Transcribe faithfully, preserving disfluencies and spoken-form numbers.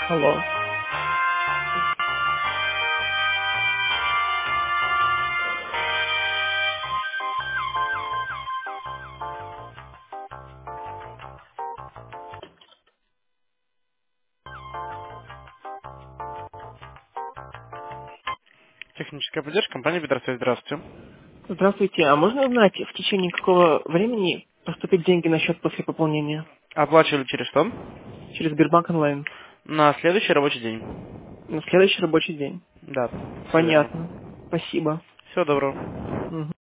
Алло. Техническая поддержка, компания Петросвязь, здравствуйте. Здравствуйте. А можно узнать, в течение какого времени поступят деньги на счет после пополнения? Оплачивали через что? Через Сбербанк онлайн. На следующий рабочий день. На следующий рабочий день. Да, все верно. Понятно. Спасибо. Всего доброго. Мгм.